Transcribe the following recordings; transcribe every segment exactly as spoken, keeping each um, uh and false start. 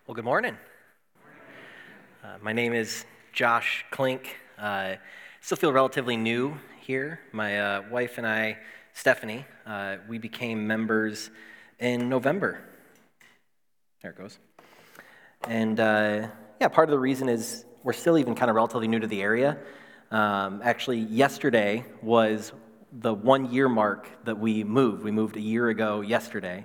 Well, good morning. Uh, my name is Josh Klink. Uh, still feel relatively new here. My uh, wife and I, Stephanie, uh, we became members in November. There it goes. And uh, yeah, part of the reason is we're still even kind of relatively new to the area. Um, actually, yesterday was the one year mark that we moved. We moved a year ago yesterday.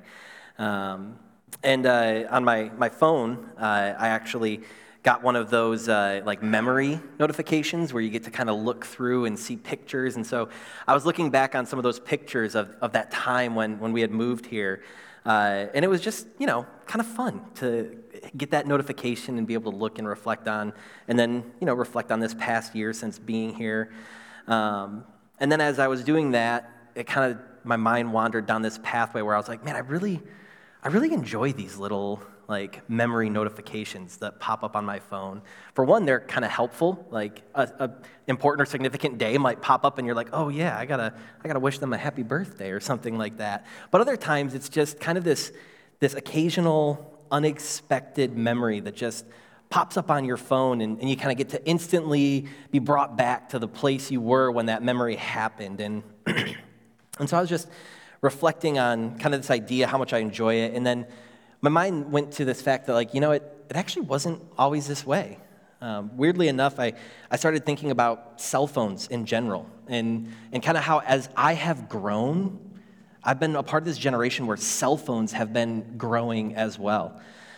Um, And uh, on my, my phone, uh, I actually got one of those uh, like memory notifications where you get to kind of look through and see pictures. And so I was looking back on some of those pictures of, of that time when, when we had moved here. Uh, and it was just, you know, kind of fun to get that notification and be able to look and reflect on, and then, you know, reflect on this past year since being here. Um, and then as I was doing that, it kind of, my mind wandered down this pathway where I was like, man, I really... I really enjoy these little like memory notifications that pop up on my phone. For one, they're kind of helpful. Like a, a important or significant day might pop up, and you're like, "Oh yeah, I gotta, I gotta wish them a happy birthday" or something like that. But other times, it's just kind of this, this occasional, unexpected memory that just pops up on your phone, and, and you kind of get to instantly be brought back to the place you were when that memory happened. And and so I was just reflecting on kind of this idea, how much I enjoy it, and then my mind went to this fact that, like, you know, it, it actually wasn't always this way. Um, weirdly enough, I, I started thinking about cell phones in general, and, and kind of how as I have grown, I've been a part of this generation where cell phones have been growing as well.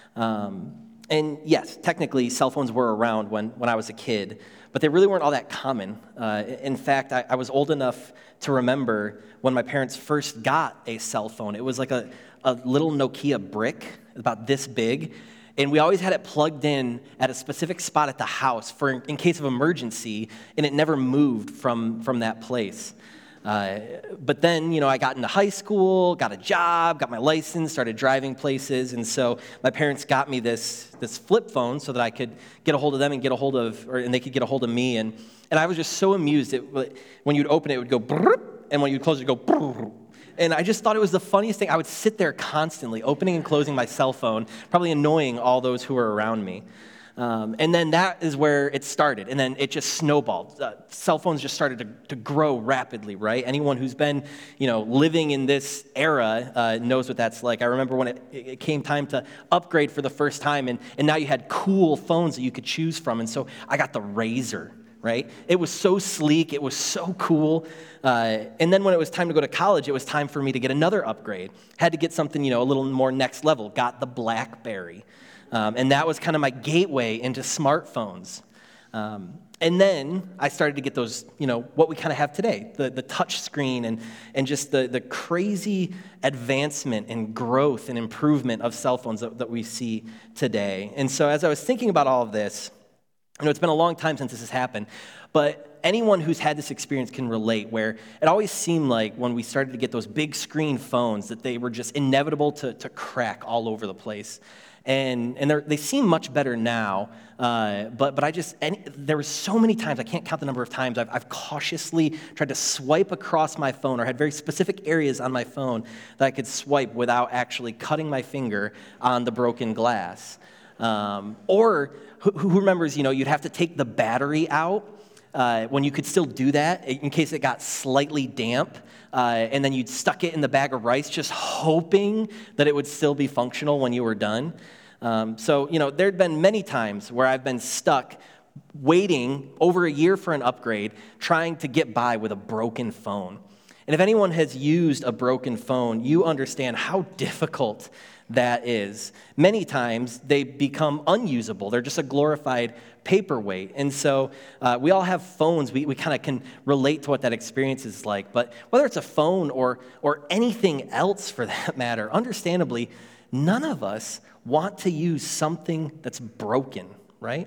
Um, and yes, technically, cell phones were around when, when I was a kid, but they really weren't all that common. Uh, in fact, I, I was old enough to remember when my parents first got a cell phone. It was like a, a little Nokia brick, about this big, and we always had it plugged in at a specific spot at the house for in, in case of emergency, and it never moved from, from that place. Uh, but then, you know, I got into high school, got a job, got my license, started driving places, and so my parents got me this this flip phone so that I could get a hold of them and get a hold of, or and they could get a hold of me, and and I was just so amused. It, when you'd open it, it would go brrr, and when you'd close it, it would go brrr. And I just thought it was the funniest thing. I would sit there constantly, opening and closing my cell phone, probably annoying all those who were around me. Um, and then that is where it started, and then it just snowballed. Uh, cell phones just started to, to grow rapidly, right? Anyone who's been, you know, living in this era uh, knows what that's like. I remember when it, it came time to upgrade for the first time, and, and now you had cool phones that you could choose from, and so I got the Razr, right? It was so sleek, it was so cool, uh, and then when it was time to go to college, it was time for me to get another upgrade. Had to get something, you know, a little more next level. Got the BlackBerry. Um, and that was kind of my gateway into smartphones. Um, and then I started to get those, you know, what we kind of have today, the, the touch screen and, and just the, the crazy advancement and growth and improvement of cell phones that, that we see today. And so as I was thinking about all of this, you know, it's been a long time since this has happened, but anyone who's had this experience can relate, where it always seemed like when we started to get those big screen phones that they were just inevitable to, to crack all over the place. And and they seem much better now, uh, but but I just, any, there were so many times, I can't count the number of times, I've, I've cautiously tried to swipe across my phone, or had very specific areas on my phone that I could swipe without actually cutting my finger on the broken glass. Um, or who, who remembers, you know, you'd have to take the battery out uh, when you could still do that in case it got slightly damp. Uh, and then you'd stuck it in the bag of rice, just hoping that it would still be functional when you were done. Um, so, you know, there'd been many times where I've been stuck waiting over a year for an upgrade, trying to get by with a broken phone. And if anyone has used a broken phone, you understand how difficult that is. Many times they become unusable. They're just a glorified paperweight. And so uh, we all have phones. We, we kind of can relate to what that experience is like. But whether it's a phone or or anything else for that matter, understandably, none of us want to use something that's broken, right?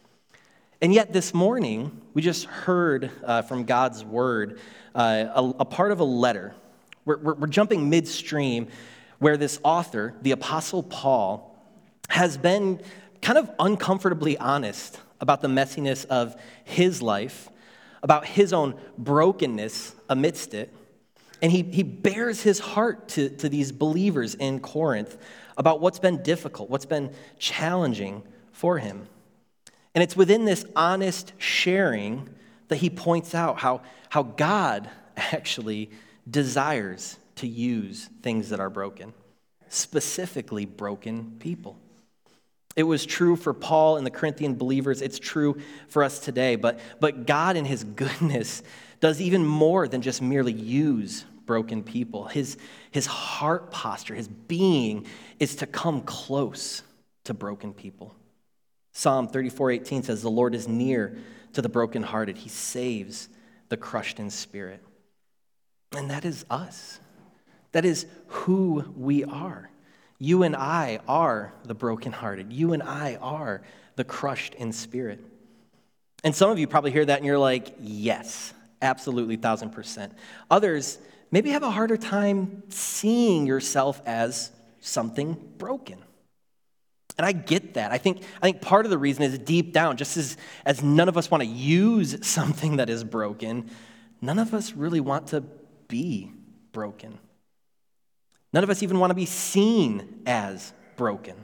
And yet this morning, we just heard uh, from God's word uh, a, a part of a letter. We're, we're, we're jumping midstream where this author, the Apostle Paul, has been kind of uncomfortably honest about the messiness of his life, about his own brokenness amidst it. And he, he bears his heart to, to these believers in Corinth about what's been difficult, what's been challenging for him. And it's within this honest sharing that he points out how, how God actually desires to use things that are broken, specifically broken people. It was true for Paul and the Corinthian believers. It's true for us today. But, but God in his goodness does even more than just merely use broken people. His, his heart posture, his being is to come close to broken people. Psalm thirty-four eighteen says, "The Lord is near to the brokenhearted. He saves the crushed in spirit." And that is us. That is who we are. You and I are the brokenhearted. You and I are the crushed in spirit. And some of you probably hear that and you're like, yes, absolutely, thousand percent. Others maybe have a harder time seeing yourself as something broken. And I get that. I think I think part of the reason is deep down, just as, as none of us want to use something that is broken, none of us really want to be broken. None of us even want to be seen as broken.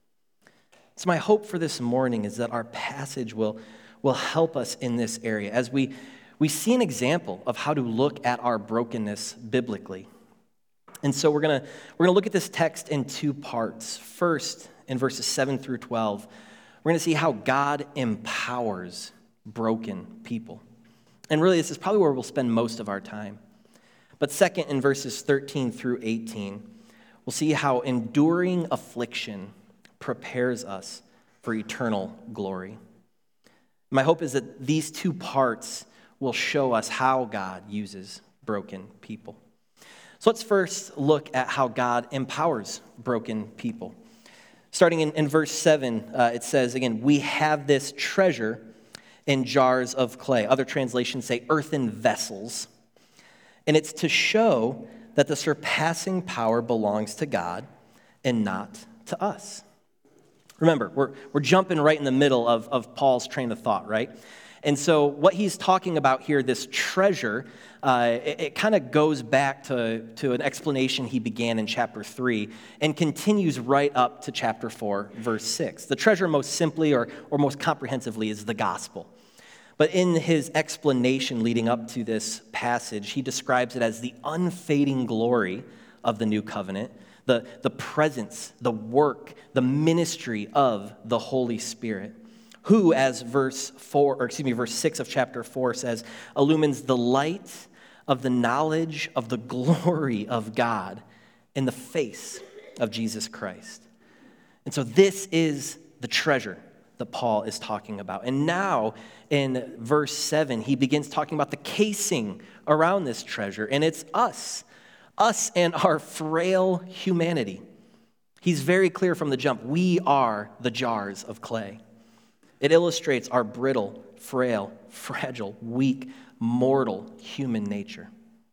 So my hope for this morning is that our passage will, will help us in this area as we, we see an example of how to look at our brokenness biblically. And so we're going to we're going to look at this text in two parts. First, in verses seven through twelve, we're going to see how God empowers broken people. And really, this is probably where we'll spend most of our time. But second, in verses thirteen through eighteen, we'll see how enduring affliction prepares us for eternal glory. My hope is that these two parts will show us how God uses broken people. So let's first look at how God empowers broken people. Starting in, in verse seven, uh, it says, again, "We have this treasure in jars of clay." Other translations say earthen vessels. And it's to show that the surpassing power belongs to God and not to us. Remember, we're, we're jumping right in the middle of, of Paul's train of thought, right? And so what he's talking about here, this treasure, uh, it, it kind of goes back to, to an explanation he began in chapter three and continues right up to chapter four, verse six. The treasure most simply or, or most comprehensively is the gospel. But in his explanation leading up to this passage, he describes it as the unfading glory of the new covenant, the, the presence, the work, the ministry of the Holy Spirit, who, as verse four, or excuse me, verse six of chapter four says, illumines the light of the knowledge of the glory of God in the face of Jesus Christ. And so this is the treasure that Paul is talking about. And now in verse seven, he begins talking about the casing around this treasure, and it's us, us and our frail humanity. He's very clear from the jump. We are the jars of clay. It illustrates our brittle, frail, fragile, weak, mortal human nature.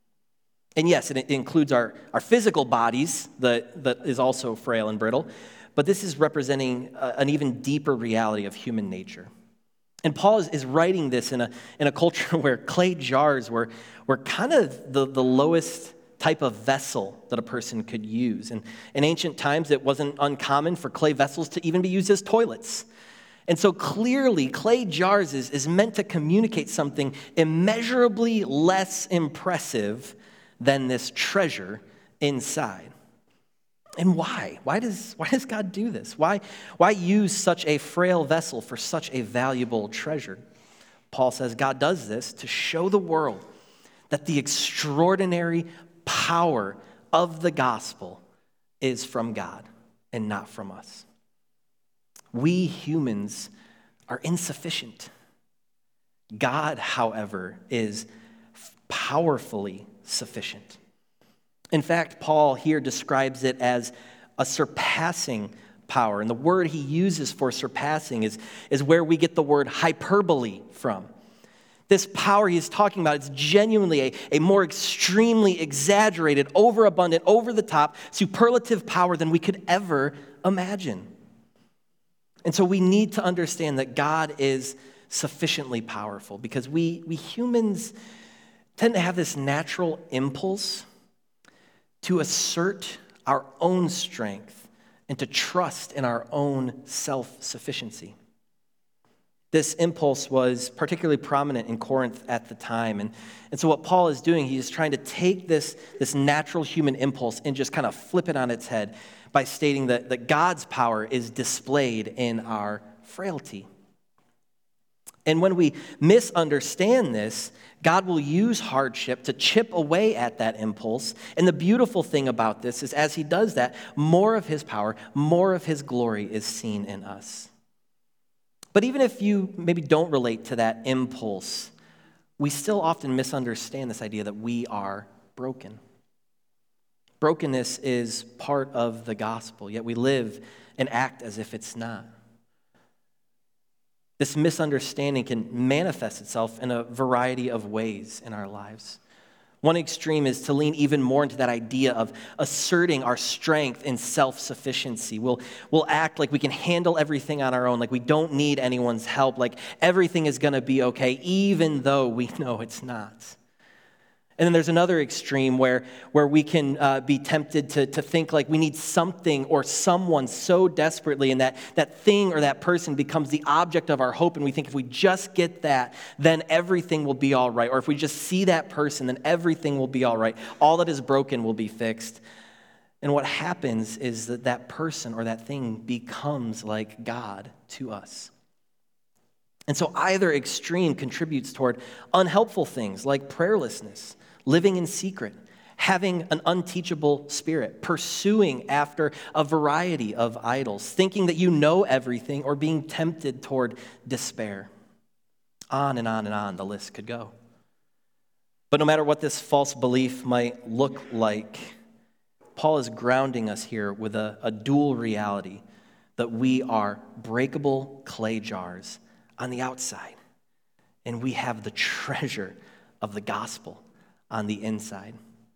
And yes, it includes our, our physical bodies that, that is also frail and brittle, but this is representing a, an even deeper reality of human nature. And Paul is, is writing this in a, in a culture where clay jars were, were kind of the, the lowest type of vessel that a person could use. And in ancient times, it wasn't uncommon for clay vessels to even be used as toilets. And so clearly, clay jars is, is meant to communicate something immeasurably less impressive than this treasure inside. And why? Why does, why does God do this? Why, why use such a frail vessel for such a valuable treasure? Paul says God does this to show the world that the extraordinary power of the gospel is from God and not from us. We humans are insufficient. God, however, is powerfully sufficient. In fact, Paul here describes it as a surpassing power. And the word he uses for surpassing is, is where we get the word hyperbole from. This power he's talking about is genuinely a, a more extremely exaggerated, overabundant, over-the-top, superlative power than we could ever imagine. And so we need to understand that God is sufficiently powerful because we, we humans tend to have this natural impulse to assert our own strength and to trust in our own self-sufficiency. This impulse was particularly prominent in Corinth at the time. And, and so what Paul is doing, he's trying to take this, this natural human impulse and just kind of flip it on its head by stating that, that God's power is displayed in our frailty. And when we misunderstand this, God will use hardship to chip away at that impulse. And the beautiful thing about this is as he does that, more of his power, more of his glory is seen in us. But even if you maybe don't relate to that impulse, we still often misunderstand this idea that we are broken. Brokenness is part of the gospel, yet we live and act as if it's not. This misunderstanding can manifest itself in a variety of ways in our lives. One extreme is to lean even more into that idea of asserting our strength and self-sufficiency. We'll, we'll act like we can handle everything on our own, like we don't need anyone's help, like everything is going to be okay, even though we know it's not. And then there's another extreme where, where we can uh, be tempted to, to think like we need something or someone so desperately, and that, that thing or that person becomes the object of our hope, and we think if we just get that, then everything will be all right. Or if we just see that person, then everything will be all right. All that is broken will be fixed. And what happens is that that person or that thing becomes like God to us. And so either extreme contributes toward unhelpful things like prayerlessness, living in secret, having an unteachable spirit, pursuing after a variety of idols, thinking that you know everything, or being tempted toward despair. On and on and on the list could go. But no matter what this false belief might look like, Paul is grounding us here with a, a dual reality that we are breakable clay jars on the outside, and we have the treasure of the gospel on the inside,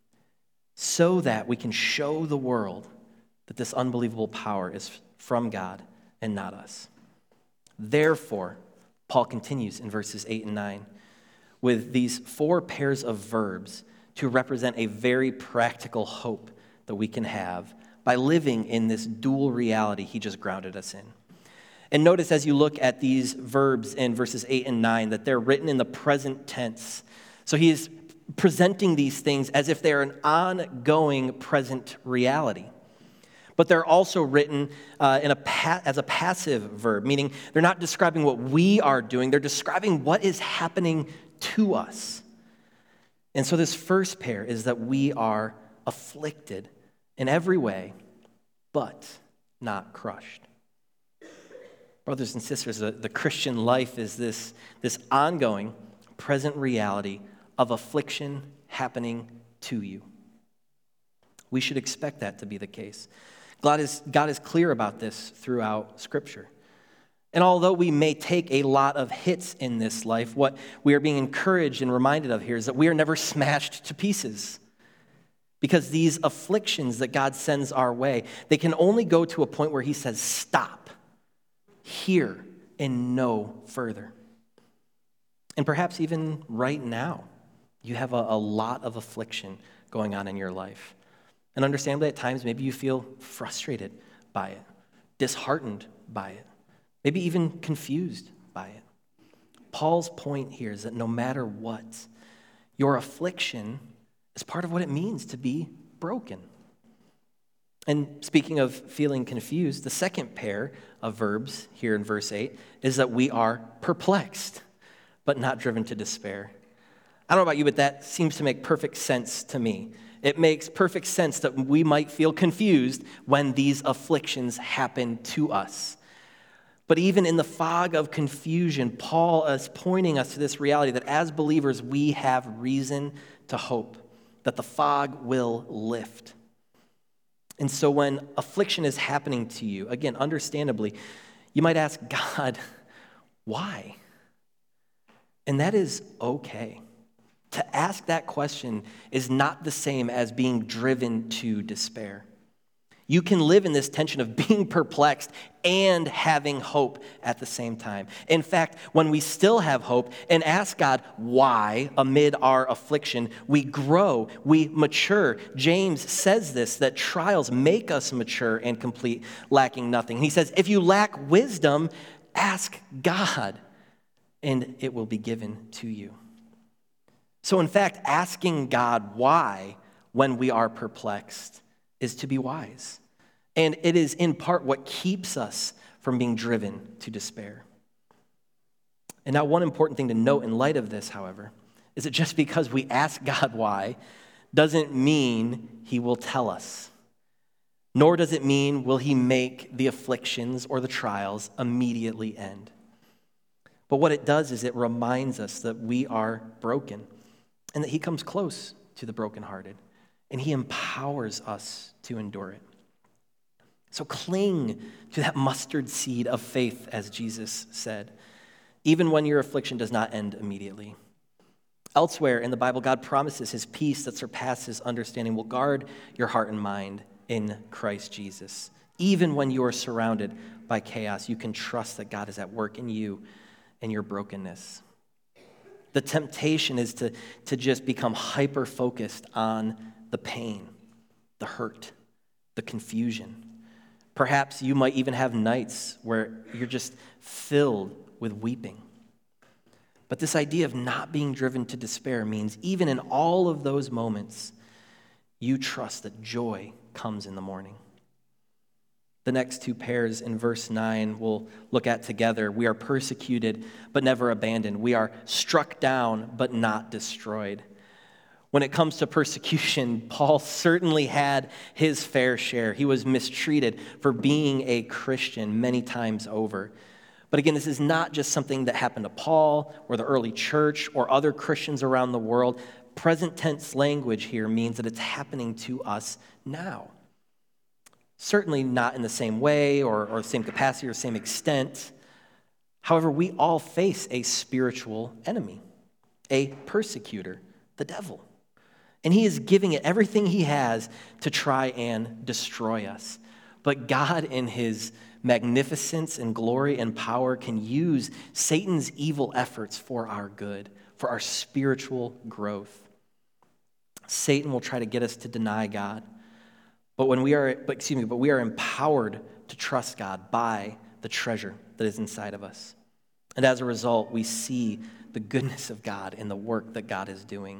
so that we can show the world that this unbelievable power is from God and not us. Therefore, Paul continues in verses eight and nine with these four pairs of verbs to represent a very practical hope that we can have by living in this dual reality he just grounded us in. And notice as you look at these verbs in verses eight and nine that they're written in the present tense. So he is presenting these things as if they're an ongoing present reality. But they're also written uh, in a pa- as a passive verb, meaning they're not describing what we are doing, they're describing what is happening to us. And so this first pair is that we are afflicted in every way, but not crushed. Brothers and sisters, the, the Christian life is this, this ongoing, present reality of affliction happening to you. We should expect that to be the case. God is, God is clear about this throughout Scripture. And although we may take a lot of hits in this life, what we are being encouraged and reminded of here is that we are never smashed to pieces. Because these afflictions that God sends our way, they can only go to a point where he says, stop, here, and no further. And perhaps even right now, you have a, a lot of affliction going on in your life. And understandably, at times, maybe you feel frustrated by it, disheartened by it, maybe even confused by it. Paul's point here is that no matter what, your affliction is part of what it means to be broken. And speaking of feeling confused, the second pair of verbs here in verse eight is that we are perplexed, but not driven to despair. I don't know about you, but that seems to make perfect sense to me. It makes perfect sense that we might feel confused when these afflictions happen to us. But even in the fog of confusion, Paul is pointing us to this reality that as believers, we have reason to hope that the fog will lift. And so when affliction is happening to you, again, understandably, you might ask God, why? And that is okay. To ask that question is not the same as being driven to despair. You can live in this tension of being perplexed and having hope at the same time. In fact, when we still have hope and ask God why amid our affliction, we grow, we mature. James says this, that trials make us mature and complete, lacking nothing. He says, if you lack wisdom, ask God, and it will be given to you. So in fact, asking God why when we are perplexed is to be wise. And it is in part what keeps us from being driven to despair. And now one important thing to note in light of this, however, is that just because we ask God why doesn't mean he will tell us. Nor does it mean will he make the afflictions or the trials immediately end. But what it does is it reminds us that we are broken and that he comes close to the brokenhearted. And he empowers us to endure it. So cling to that mustard seed of faith, as Jesus said, even when your affliction does not end immediately. Elsewhere in the Bible, God promises his peace that surpasses understanding will guard your heart and mind in Christ Jesus. Even when you are surrounded by chaos, you can trust that God is at work in you and your brokenness. The temptation is to, to just become hyper-focused on the pain, the hurt, the confusion. Perhaps you might even have nights where you're just filled with weeping. But this idea of not being driven to despair means even in all of those moments, you trust that joy comes in the morning. The next two pairs in verse nine we'll look at together. We are persecuted, but never abandoned. We are struck down, but not destroyed. When it comes to persecution, Paul certainly had his fair share. He was mistreated for being a Christian many times over. But again, this is not just something that happened to Paul or the early church or other Christians around the world. Present tense language here means that it's happening to us now. Certainly not in the same way or, or the same capacity or same extent. However, we all face a spiritual enemy, a persecutor, the devil. And he is giving it everything he has to try and destroy us. But God, in his magnificence and glory and power, can use Satan's evil efforts for our good, for our spiritual growth. Satan will try to get us to deny God. But when we are, but excuse me, but we are empowered to trust God by the treasure that is inside of us. And as a result, we see the goodness of God in the work that God is doing.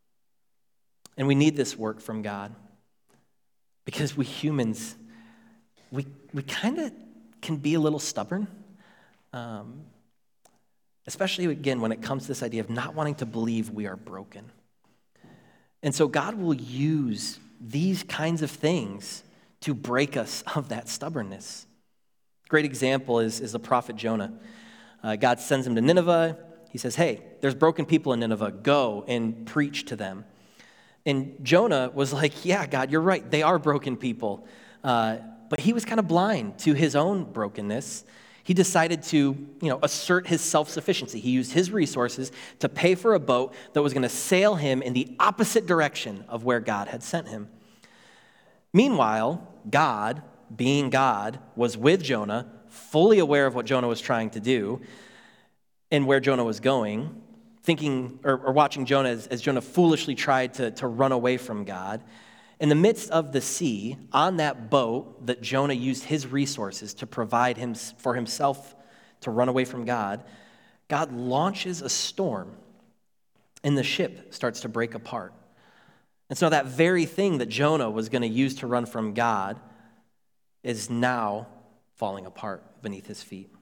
And we need this work from God because we humans, we we kind of can be a little stubborn, um, especially, again, when it comes to this idea of not wanting to believe we are broken. And so God will use these kinds of things to break us of that stubbornness. Great example is, is the prophet Jonah. Uh, God sends him to Nineveh. He says, hey, there's broken people in Nineveh. Go and preach to them. And Jonah was like, yeah, God, you're right. They are broken people. Uh, but he was kind of blind to his own brokenness. He decided to, you know, assert his self-sufficiency. He used his resources to pay for a boat that was going to sail him in the opposite direction of where God had sent him. Meanwhile, God, being God, was with Jonah, fully aware of what Jonah was trying to do and where Jonah was going, thinking or, or watching Jonah as, as Jonah foolishly tried to, to run away from God. In the midst of the sea, on that boat that Jonah used his resources to provide him for himself to run away from God, God launches a storm, and the ship starts to break apart. And so that very thing that Jonah was going to use to run from God is now falling apart beneath his feet.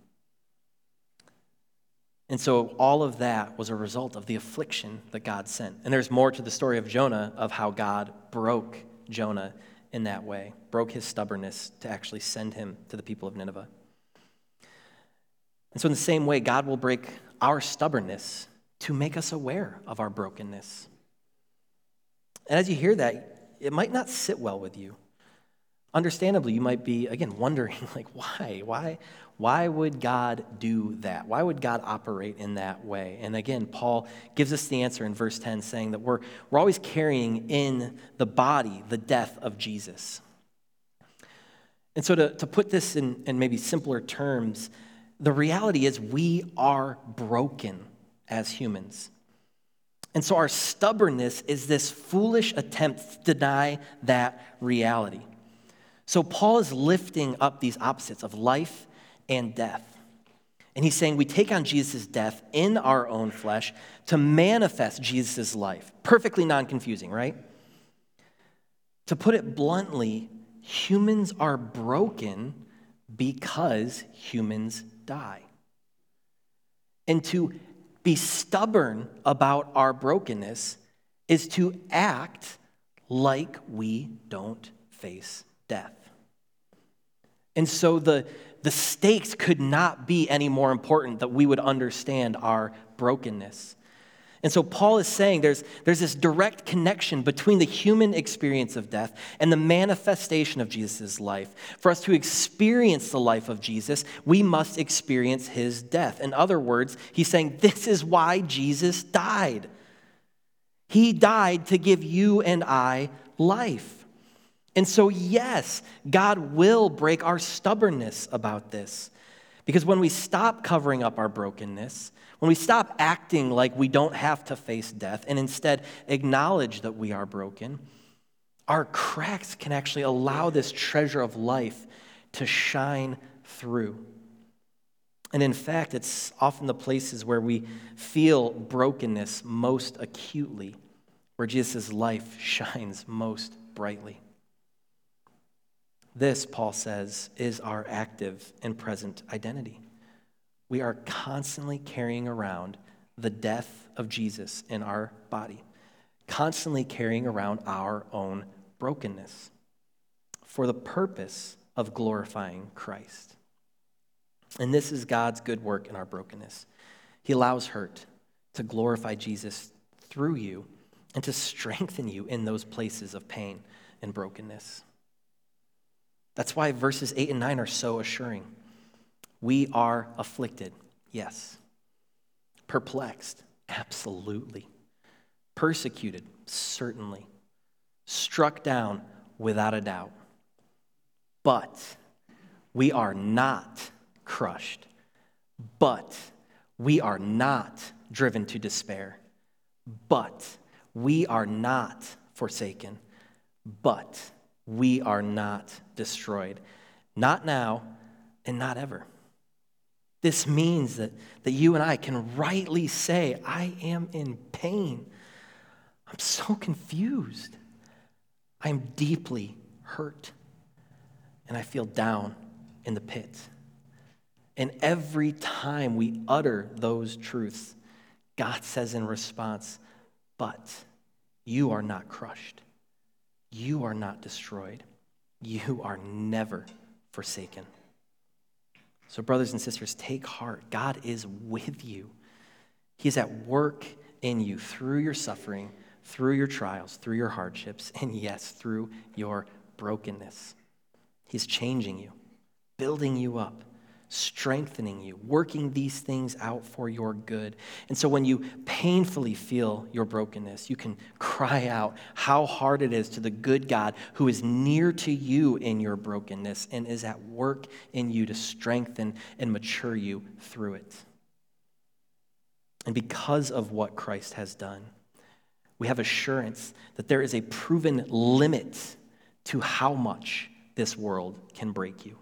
And so all of that was a result of the affliction that God sent. And there's more to the story of Jonah, of how God broke Jonah in that way, broke his stubbornness to actually send him to the people of Nineveh. And so in the same way, God will break our stubbornness to make us aware of our brokenness. And as you hear that, it might not sit well with you. Understandably, you might be, again, wondering, like, why? Why, why would God do that? Why would God operate in that way? And again, Paul gives us the answer in verse ten, saying that we're, we're always carrying in the body the death of Jesus. And so to, to put this in, in maybe simpler terms, the reality is we are broken as humans. And so our stubbornness is this foolish attempt to deny that reality. So Paul is lifting up these opposites of life and death. And he's saying we take on Jesus' death in our own flesh to manifest Jesus' life. Perfectly non-confusing, right? To put it bluntly, humans are broken because humans die. And to be stubborn about our brokenness is to act like we don't face death. And so the, the stakes could not be any more important that we would understand our brokenness. And so Paul is saying there's, there's this direct connection between the human experience of death and the manifestation of Jesus' life. For us to experience the life of Jesus, we must experience his death. In other words, he's saying this is why Jesus died. He died to give you and I life. And so, yes, God will break our stubbornness about this. Because when we stop covering up our brokenness, when we stop acting like we don't have to face death and instead acknowledge that we are broken, our cracks can actually allow this treasure of life to shine through. And in fact, it's often the places where we feel brokenness most acutely, where Jesus' life shines most brightly. This, Paul says, is our active and present identity. We are constantly carrying around the death of Jesus in our body, constantly carrying around our own brokenness for the purpose of glorifying Christ. And this is God's good work in our brokenness. He allows hurt to glorify Jesus through you and to strengthen you in those places of pain and brokenness. That's why verses eight and nine are so assuring. We are afflicted, yes. Perplexed, absolutely. Persecuted, certainly. Struck down, without a doubt. But we are not crushed. But we are not driven to despair. But we are not forsaken. But we are not destroyed. Not now and not ever. This means that, that you and I can rightly say, I am in pain. I'm so confused. I'm deeply hurt. And I feel down in the pit. And every time we utter those truths, God says in response, but you are not crushed. You are not destroyed. You are never forsaken. So, brothers and sisters, take heart. God is with you. He's at work in you through your suffering, through your trials, through your hardships, and yes, through your brokenness. He's changing you, building you up, strengthening you, working these things out for your good. And so when you painfully feel your brokenness, you can cry out how hard it is to the good God who is near to you in your brokenness and is at work in you to strengthen and mature you through it. And because of what Christ has done, we have assurance that there is a proven limit to how much this world can break you.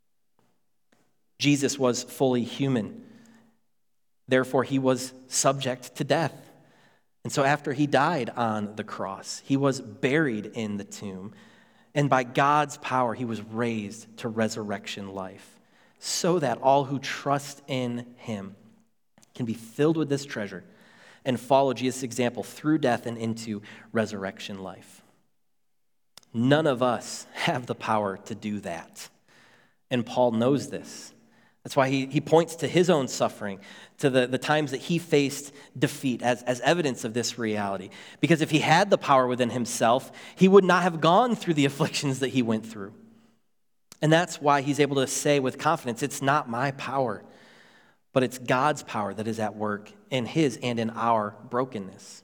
Jesus was fully human. Therefore, he was subject to death. And so after he died on the cross, he was buried in the tomb. And by God's power, he was raised to resurrection life so that all who trust in him can be filled with this treasure and follow Jesus' example through death and into resurrection life. None of us have the power to do that. And Paul knows this. That's why he, he points to his own suffering, to the, the times that he faced defeat as, as evidence of this reality. Because if he had the power within himself, he would not have gone through the afflictions that he went through. And that's why he's able to say with confidence, it's not my power, but it's God's power that is at work in his and in our brokenness.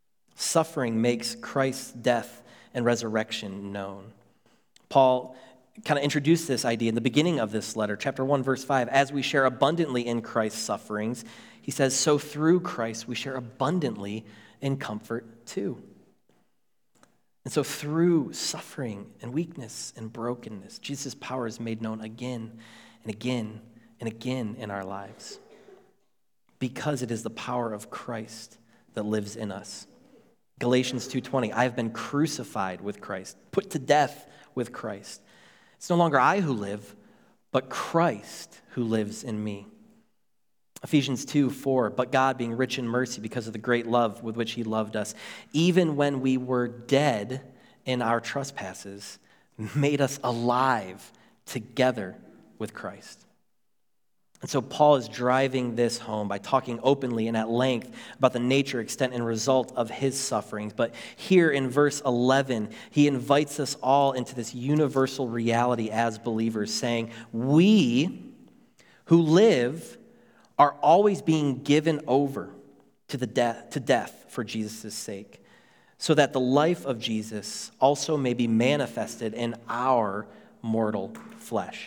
Suffering makes Christ's death and resurrection known. Paul kind of introduced this idea in the beginning of this letter, chapter one, verse five. As we share abundantly in Christ's sufferings, he says, so through Christ we share abundantly in comfort too. And so through suffering and weakness and brokenness, Jesus' power is made known again and again and again in our lives, because it is the power of Christ that lives in us. Galatians two twenty, I have been crucified with Christ, put to death with Christ. It's no longer I who live, but Christ who lives in me. Ephesians two four, but God, being rich in mercy because of the great love with which he loved us, even when we were dead in our trespasses, made us alive together with Christ. And so Paul is driving this home by talking openly and at length about the nature, extent, and result of his sufferings. But here in verse eleven, he invites us all into this universal reality as believers, saying, we who live are always being given over to the death, to death for Jesus' sake, so that the life of Jesus also may be manifested in our mortal flesh.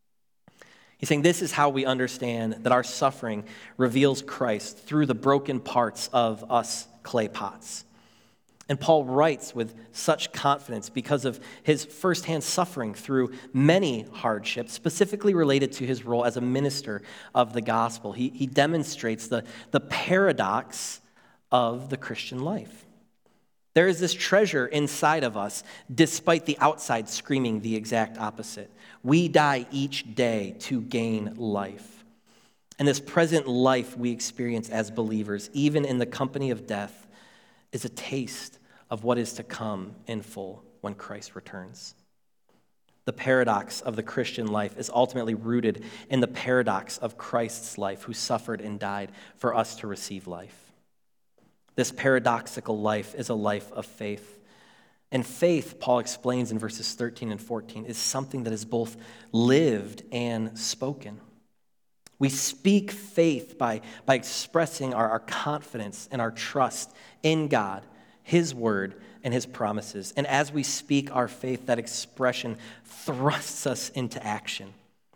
He's saying this is how we understand that our suffering reveals Christ through the broken parts of us clay pots. And Paul writes with such confidence because of his firsthand suffering through many hardships, specifically related to his role as a minister of the gospel. He, he demonstrates the, the paradox of the Christian life. There is this treasure inside of us, despite the outside screaming the exact opposite. We die each day to gain life. And this present life we experience as believers, even in the company of death, is a taste of what is to come in full when Christ returns. The paradox of the Christian life is ultimately rooted in the paradox of Christ's life, who suffered and died for us to receive life. This paradoxical life is a life of faith. And faith, Paul explains in verses thirteen and fourteen, is something that is both lived and spoken. We speak faith by, by expressing our, our confidence and our trust in God, his word, and his promises. And as we speak our faith, that expression thrusts us into action.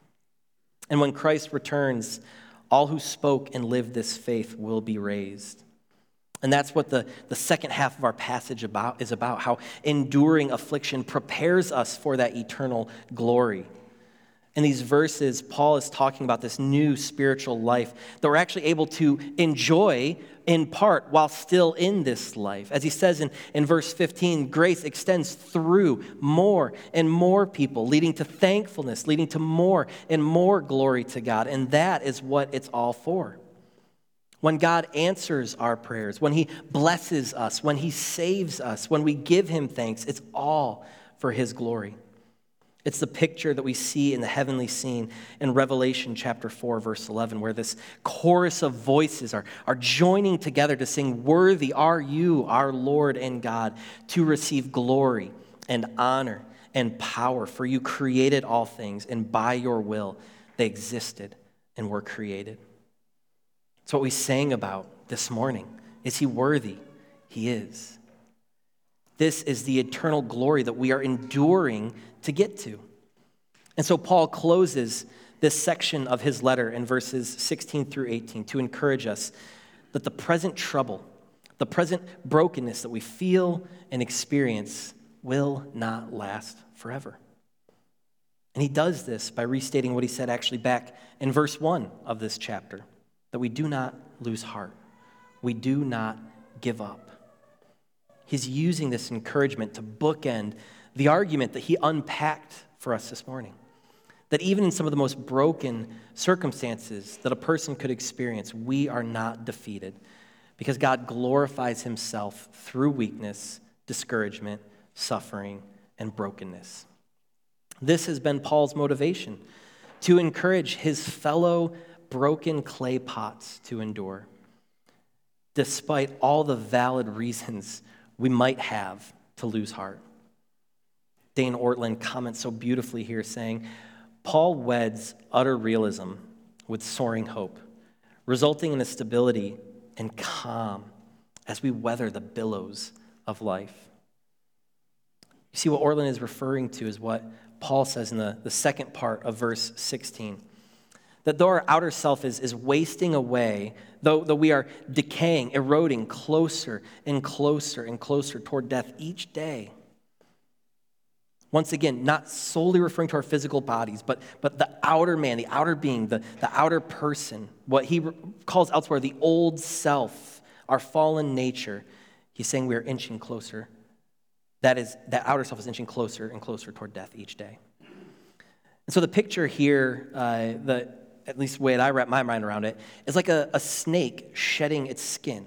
And when Christ returns, all who spoke and lived this faith will be raised. And that's what the, the second half of our passage about is about, how enduring affliction prepares us for that eternal glory. In these verses, Paul is talking about this new spiritual life that we're actually able to enjoy in part while still in this life. As he says in, in verse fifteen, grace extends through more and more people, leading to thankfulness, leading to more and more glory to God. And that is what it's all for. When God answers our prayers, when he blesses us, when he saves us, when we give him thanks, it's all for his glory. It's the picture that we see in the heavenly scene in Revelation chapter four, verse eleven, where this chorus of voices are, are joining together to sing, "Worthy are you, our Lord and God, to receive glory and honor and power, for you created all things, and by your will they existed and were created." It's what we sang about this morning. Is he worthy? He is. This is the eternal glory that we are enduring to get to. And so Paul closes this section of his letter in verses sixteen through eighteen to encourage us that the present trouble, the present brokenness that we feel and experience will not last forever. And he does this by restating what he said actually back in verse one of this chapter, that we do not lose heart. We do not give up. He's using this encouragement to bookend the argument that he unpacked for us this morning. That even in some of the most broken circumstances that a person could experience, we are not defeated because God glorifies himself through weakness, discouragement, suffering, and brokenness. This has been Paul's motivation, to encourage his fellow broken clay pots to endure, despite all the valid reasons we might have to lose heart. Dane Ortland comments so beautifully here, saying, Paul weds utter realism with soaring hope, resulting in a stability and calm as we weather the billows of life. You see, what Ortland is referring to is what Paul says in the, the second part of verse sixteen, that though our outer self is, is wasting away, though, though we are decaying, eroding closer and closer and closer toward death each day, once again, not solely referring to our physical bodies, but, but the outer man, the outer being, the, the outer person, what he calls elsewhere the old self, our fallen nature. He's saying we are inching closer. That is, that outer self is inching closer and closer toward death each day. And so the picture here, uh, the at least the way that I wrap my mind around it, is like a, a snake shedding its skin.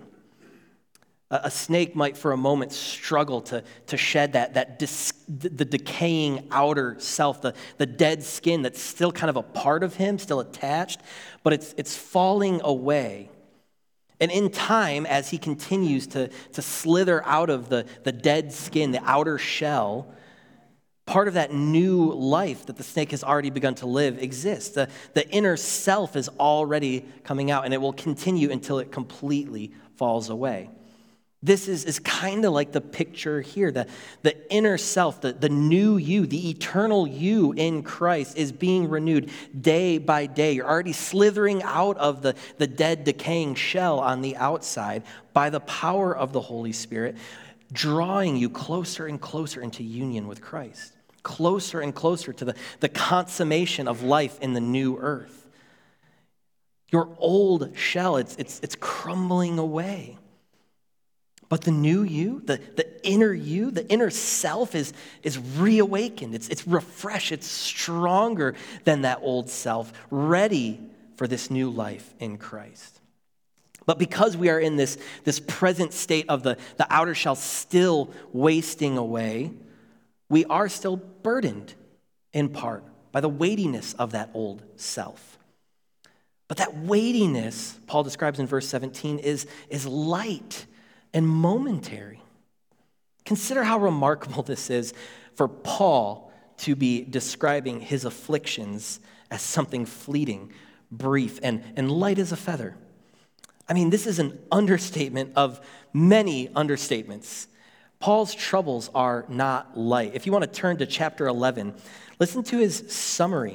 A snake might for a moment struggle to, to shed that, that dis, the decaying outer self, the, the dead skin that's still kind of a part of him, still attached, but it's, it's falling away. And in time, as he continues to, to slither out of the, the dead skin, the outer shell, part of that new life that the snake has already begun to live exists. The, the inner self is already coming out, and it will continue until it completely falls away. This is, is kind of like the picture here. The, the inner self, the, the new you, the eternal you in Christ is being renewed day by day. You're already slithering out of the, the dead, decaying shell on the outside by the power of the Holy Spirit, drawing you closer and closer into union with Christ, closer and closer to the, the consummation of life in the new earth. Your old shell, it's, it's, it's crumbling away. But the new you, the, the inner you, the inner self is, is reawakened. It's, it's refreshed. It's stronger than that old self, ready for this new life in Christ. But because we are in this, this present state of the, the outer shell still wasting away, we are still burdened in part by the weightiness of that old self. But that weightiness, Paul describes in verse seventeen, is, is light and momentary. Consider how remarkable this is for Paul to be describing his afflictions as something fleeting, brief, and, and light as a feather. I mean, this is an understatement of many understatements. Paul's troubles are not light. If you want to turn to chapter eleven, listen to his summary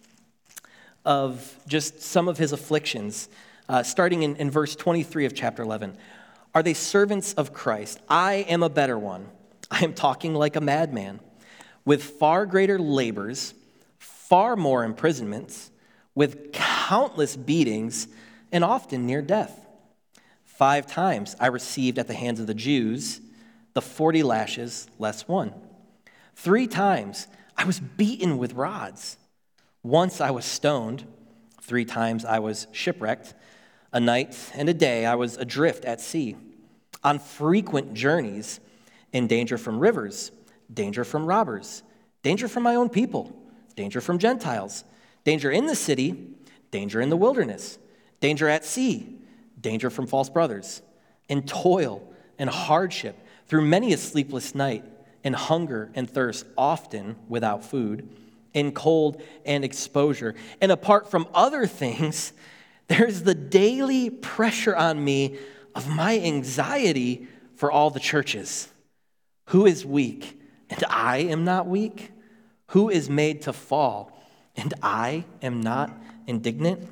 of just some of his afflictions, uh, starting in, in verse twenty-three of chapter eleven. Are they servants of Christ? I am a better one. I am talking like a madman, with far greater labors, far more imprisonments, with countless beatings, and often near death. Five times I received at the hands of the Jews the forty lashes less one. Three times I was beaten with rods. Once I was stoned. Three times I was shipwrecked. A night and a day I was adrift at sea, on frequent journeys, in danger from rivers, danger from robbers, danger from my own people, danger from Gentiles, danger in the city, danger in the wilderness, danger at sea, danger from false brothers, in toil and hardship, through many a sleepless night, in hunger and thirst, often without food, in cold and exposure. And apart from other things, there's the daily pressure on me of my anxiety for all the churches. Who is weak, and I am not weak? Who is made to fall, and I am not indignant?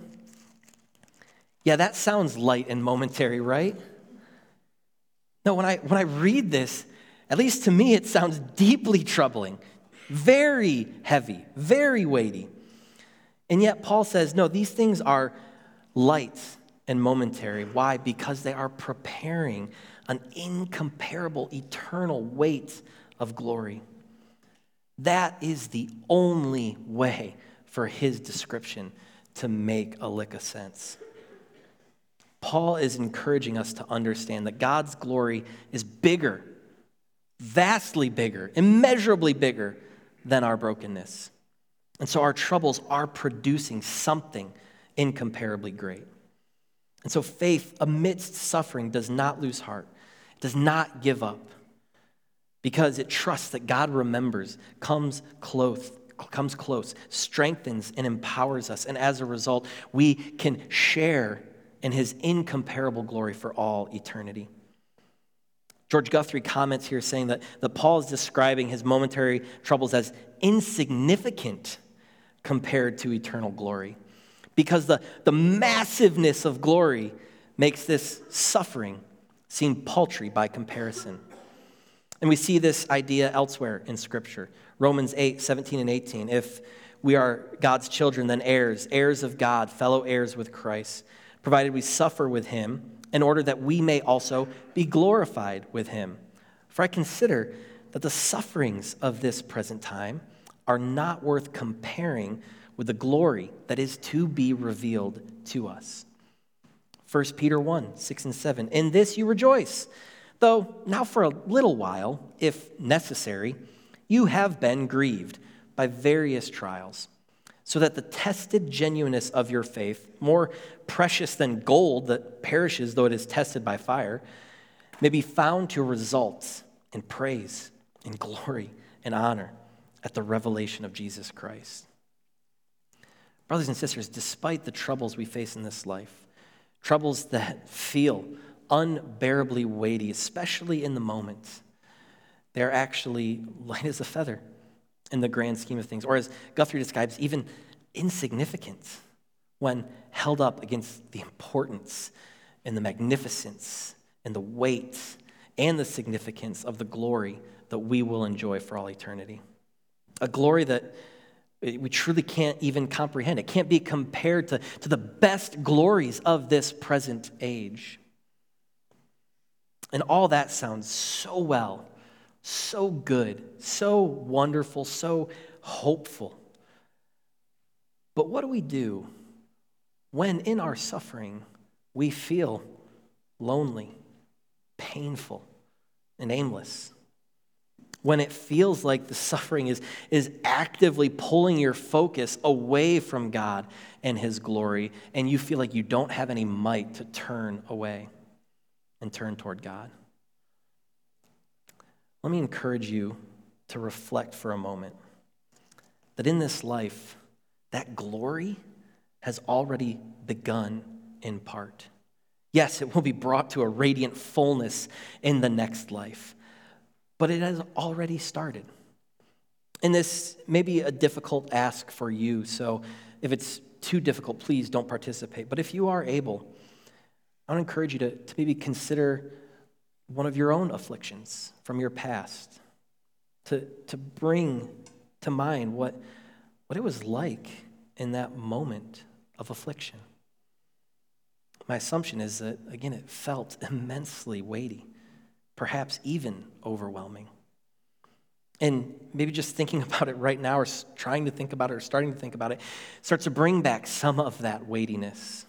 Yeah, that sounds light and momentary, right? No, when I when I read this, at least to me, it sounds deeply troubling, very heavy, very weighty. And yet Paul says, no, these things are light and momentary. Why? Because they are preparing an incomparable, eternal weight of glory. That is the only way for his description to make a lick of sense. Paul is encouraging us to understand that God's glory is bigger, vastly bigger, immeasurably bigger than our brokenness. And so our troubles are producing something incomparably great. And so faith amidst suffering does not lose heart, does not give up, because it trusts that God remembers, comes close, comes close, strengthens and empowers us. And as a result, we can share in his incomparable glory for all eternity. George Guthrie comments here saying that, that Paul is describing his momentary troubles as insignificant compared to eternal glory, because the, the massiveness of glory makes this suffering seem paltry by comparison. And we see this idea elsewhere in Scripture. Romans eight, seventeen and eighteen. If we are God's children, then heirs, heirs of God, fellow heirs with Christ, provided we suffer with him, in order that we may also be glorified with him. For I consider that the sufferings of this present time are not worth comparing with the glory that is to be revealed to us. First Peter one, six and seven. In this you rejoice, though now for a little while, if necessary, you have been grieved by various trials, so that the tested genuineness of your faith, more precious than gold that perishes though it is tested by fire, may be found to result in praise, in glory, and honor at the revelation of Jesus Christ. Brothers and sisters, despite the troubles we face in this life, troubles that feel unbearably weighty, especially in the moment, they're actually light as a feather in the grand scheme of things, or as Guthrie describes, even insignificant when held up against the importance and the magnificence and the weight and the significance of the glory that we will enjoy for all eternity. A glory that we truly can't even comprehend. It can't be compared to, to the best glories of this present age. And all that sounds so well, so good, so wonderful, so hopeful. But what do we do when in our suffering we feel lonely, painful, and aimless? When it feels like the suffering is, is actively pulling your focus away from God and his glory, and you feel like you don't have any might to turn away and turn toward God. Let me encourage you to reflect for a moment that in this life, that glory has already begun in part. Yes, it will be brought to a radiant fullness in the next life, but it has already started. And this may be a difficult ask for you, so if it's too difficult, please don't participate. But if you are able, I want to encourage you to, to maybe consider one of your own afflictions from your past, to, to bring to mind what, what it was like in that moment of affliction. My assumption is that, again, it felt immensely weighty, perhaps even overwhelming. And maybe just thinking about it right now, or trying to think about it, or starting to think about it, starts to bring back some of that weightiness.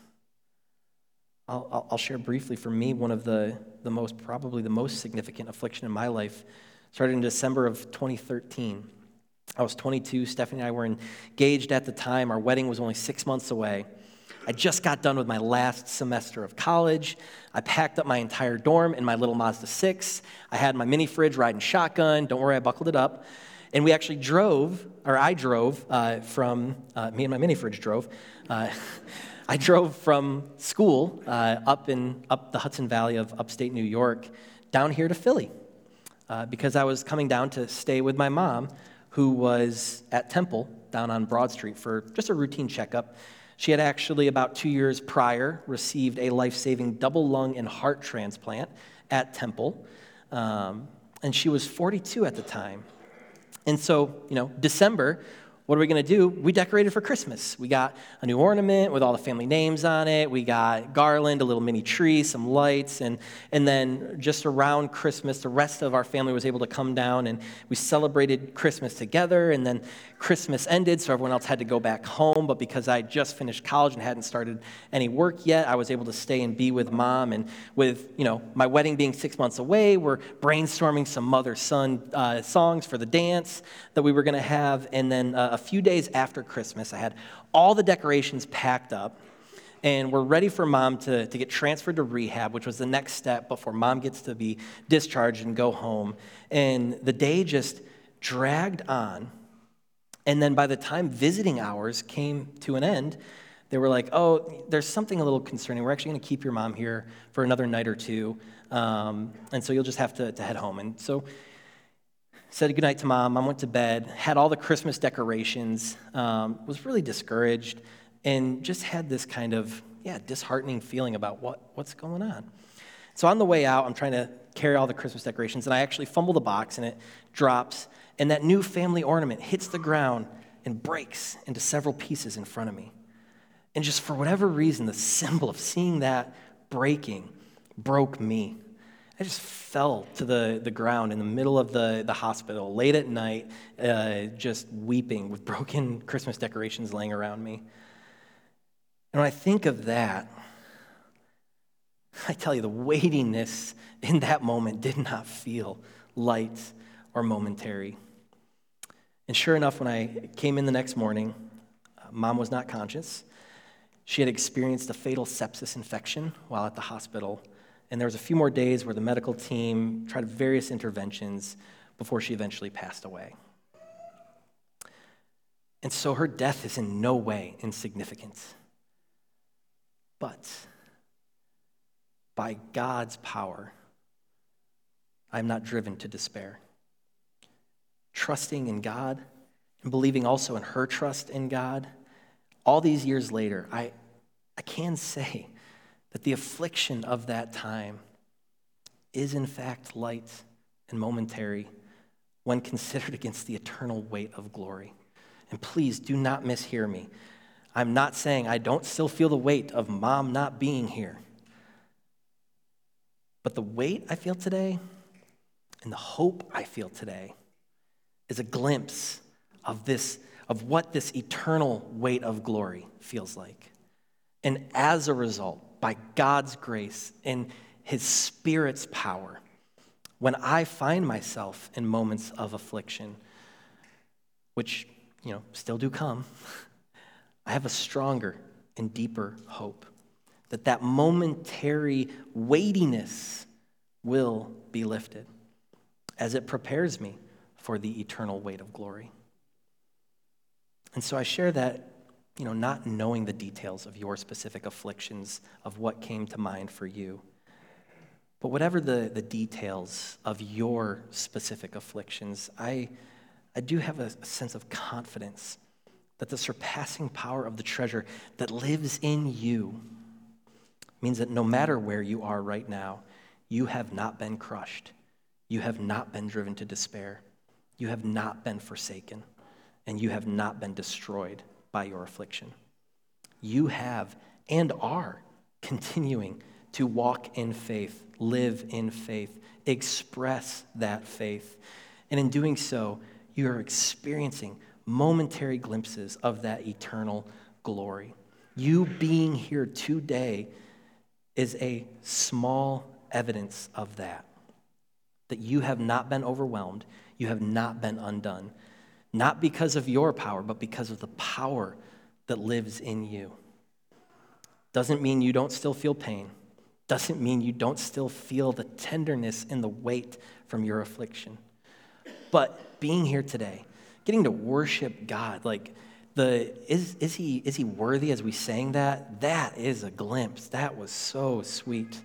I'll, I'll share briefly. For me, one of the, the most, probably the most significant affliction in my life started in December of twenty thirteen. I was twenty-two. Stephanie and I were engaged at the time. Our wedding was only six months away. I just got done with my last semester of college. I packed up my entire dorm in my little Mazda six. I had my mini fridge riding shotgun. Don't worry, I buckled it up. And we actually drove, or I drove uh, from, uh, me and my mini fridge drove. Uh, I drove from school uh, up in up the Hudson Valley of upstate New York down here to Philly uh, because I was coming down to stay with my mom, who was at Temple down on Broad Street for just a routine checkup. She had actually, about two years prior, received a life-saving double lung and heart transplant at Temple, um, and she was forty-two at the time. And so, you know, December, what are we going to do? We decorated for Christmas. We got a new ornament with all the family names on it. We got garland, a little mini tree, some lights, and and then just around Christmas, the rest of our family was able to come down, and we celebrated Christmas together. And then Christmas ended, so everyone else had to go back home. But because I just finished college and hadn't started any work yet, I was able to stay and be with Mom. And with, you know, my wedding being six months away, we're brainstorming some mother-son uh, songs for the dance that we were going to have. And then uh, a few days after Christmas, I had all the decorations packed up, and we're ready for Mom to, to get transferred to rehab, which was the next step before Mom gets to be discharged and go home. And the day just dragged on. And then by the time visiting hours came to an end, They were like, oh, there's something a little concerning. We're actually going to keep your mom here for another night or two, um, and so you'll just have to, to head home. And so said goodnight to mom. Mom went to bed, had all the Christmas decorations, um, was really discouraged, and just had this kind of, yeah, disheartening feeling about what, what's going on. So on the way out, I'm trying to carry all the Christmas decorations, and I actually fumble the box, and it drops, and that new family ornament hits the ground and breaks into several pieces in front of me. And just for whatever reason, the symbol of seeing that breaking broke me. I just fell to the, the ground in the middle of the, the hospital, late at night, uh, just weeping with broken Christmas decorations laying around me. And when I think of that, I tell you, the weightiness in that moment did not feel light or momentary. And sure enough, when I came in the next morning, uh, Mom was not conscious. She had experienced a fatal sepsis infection while at the hospital, and there was a few more days where the medical team tried various interventions before she eventually passed away. And so her death is in no way insignificant. But by God's power, I'm not driven to despair. Trusting in God and believing also in her trust in God, all these years later, I, I can say that the affliction of that time is in fact light and momentary when considered against the eternal weight of glory. And please do not mishear me. I'm not saying I don't still feel the weight of Mom not being here. But the weight I feel today and the hope I feel today is a glimpse of this, of what this eternal weight of glory feels like. And as a result, by God's grace and his Spirit's power, when I find myself in moments of affliction, which, you know, still do come, I have a stronger and deeper hope that that momentary weightiness will be lifted as it prepares me for the eternal weight of glory. And so I share that, you know, not knowing the details of your specific afflictions, of what came to mind for you. But whatever the, the details of your specific afflictions, I, I do have a, a sense of confidence that the surpassing power of the treasure that lives in you means that no matter where you are right now, you have not been crushed. You have not been driven to despair. You have not been forsaken. And you have not been destroyed by your affliction. You have and are continuing to walk in faith, live in faith, express that faith. And in doing so, you are experiencing momentary glimpses of that eternal glory. You being here today is a small evidence of that, that you have not been overwhelmed, you have not been undone, not because of your power, but because of the power that lives in you. Doesn't mean you don't still feel pain. Doesn't mean you don't still feel the tenderness and the weight from your affliction. But being here today, getting to worship God, like the is is he is he worthy as we sang that? That is a glimpse. That was so sweet.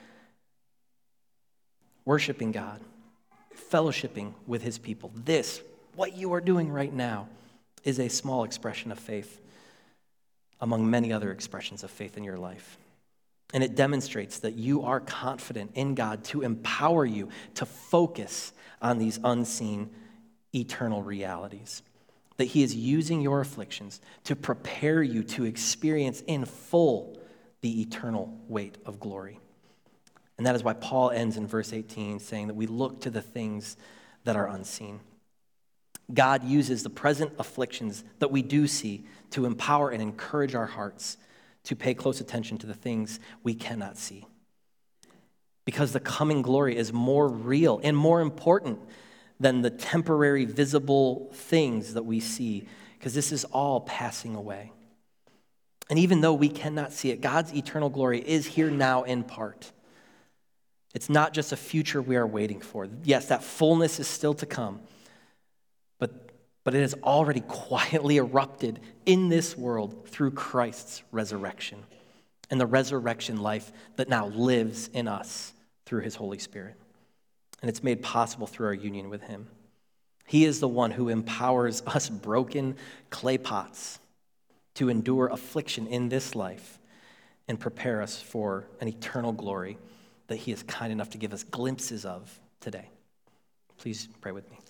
Worshiping God, fellowshipping with his people. This, what you are doing right now, is a small expression of faith among many other expressions of faith in your life. And it demonstrates that you are confident in God to empower you to focus on these unseen eternal realities. That he is using your afflictions to prepare you to experience in full the eternal weight of glory. And that is why Paul ends in verse eighteen saying that we look to the things that are unseen. God uses the present afflictions that we do see to empower and encourage our hearts to pay close attention to the things we cannot see. Because the coming glory is more real and more important than the temporary visible things that we see, because this is all passing away. And even though we cannot see it, God's eternal glory is here now in part. It's not just a future we are waiting for. Yes, that fullness is still to come, but but it has already quietly erupted in this world through Christ's resurrection and the resurrection life that now lives in us through his Holy Spirit. And it's made possible through our union with him. He is the one who empowers us broken clay pots to endure affliction in this life and prepare us for an eternal glory that he is kind enough to give us glimpses of today. Please pray with me.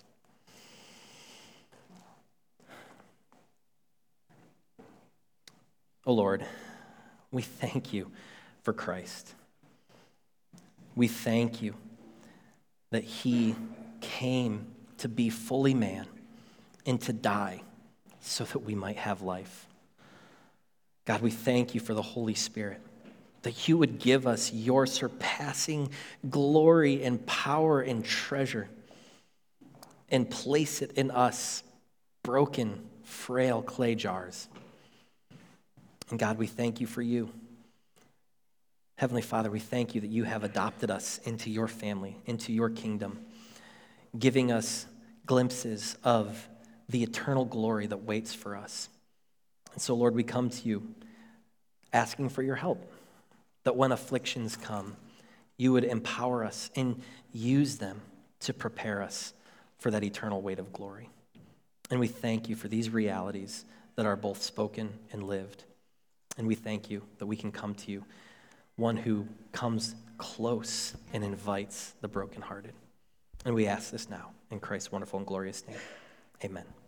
Oh Lord, we thank you for Christ. We thank you that he came to be fully man and to die so that we might have life. God, we thank you for the Holy Spirit, that you would give us your surpassing glory and power and treasure and place it in us, broken, frail clay jars. And God, we thank you for you. Heavenly Father, we thank you that you have adopted us into your family, into your kingdom, giving us glimpses of the eternal glory that waits for us. And so, Lord, we come to you asking for your help, that when afflictions come, you would empower us and use them to prepare us for that eternal weight of glory. And we thank you for these realities that are both spoken and lived. And we thank you that we can come to you, one who comes close and invites the brokenhearted. And we ask this now in Christ's wonderful and glorious name. Amen.